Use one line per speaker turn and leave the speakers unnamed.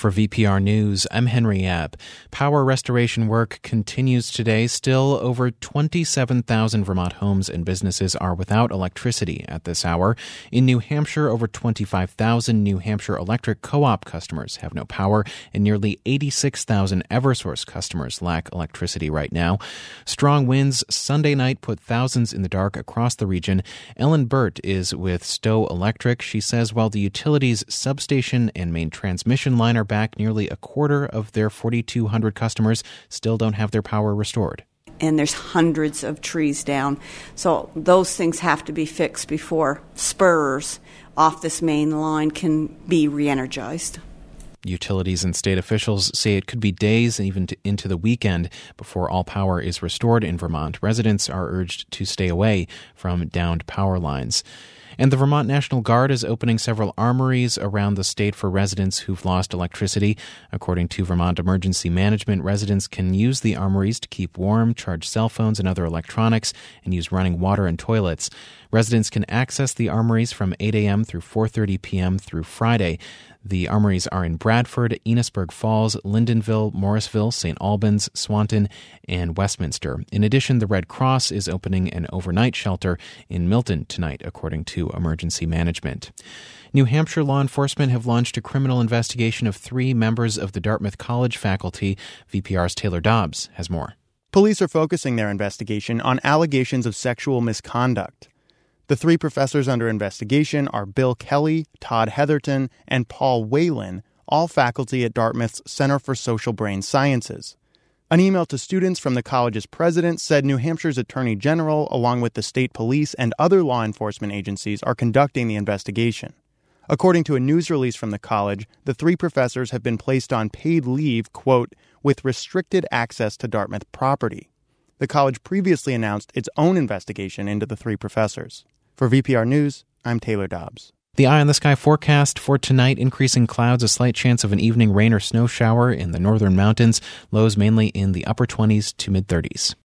For VPR News, I'm Henry Ebb. Power restoration work continues today. Still, over 27,000 Vermont homes and businesses are without electricity at this hour. In New Hampshire, over 25,000 New Hampshire Electric Co-op customers have no power, and nearly 86,000 Eversource customers lack electricity right now. Strong winds Sunday night put thousands in the dark across the region. Ellen Burt is with Stowe Electric. She says while the utility's substation and main transmission line are back, nearly a quarter of their 4,200 customers still don't have their power restored.
And there's hundreds of trees down. So those things have to be fixed before spurs off this main line can be re-energized.
Utilities and state officials say it could be days and even into the weekend before all power is restored in Vermont. Residents are urged to stay away from downed power lines. And the Vermont National Guard is opening several armories around the state for residents who've lost electricity. According to Vermont Emergency Management, residents can use the armories to keep warm, charge cell phones and other electronics, and use running water and toilets. Residents can access the armories from 8 a.m. through 4:30 p.m. through Friday. The armories are in Bradford, Enosburg Falls, Lyndonville, Morrisville, St. Albans, Swanton, and Westminster. In addition, the Red Cross is opening an overnight shelter in Milton tonight, according to Emergency Management. New Hampshire law enforcement have launched a criminal investigation of 3 members of the Dartmouth College faculty. VPR's Taylor Dobbs has more.
Police are focusing their investigation on allegations of sexual misconduct. The 3 professors under investigation are Bill Kelly, Todd Heatherton, and Paul Whalen, all faculty at Dartmouth's Center for Social Brain Sciences. An email to students from the college's president said New Hampshire's Attorney General, along with the state police and other law enforcement agencies, are conducting the investigation. According to a news release from the college, the 3 professors have been placed on paid leave, quote, with restricted access to Dartmouth property. The college previously announced its own investigation into the 3 professors. For VPR News, I'm Taylor Dobbs.
The Eye on the Sky forecast for tonight: increasing clouds, a slight chance of an evening rain or snow shower in the northern mountains, lows mainly in the upper 20s to mid-30s.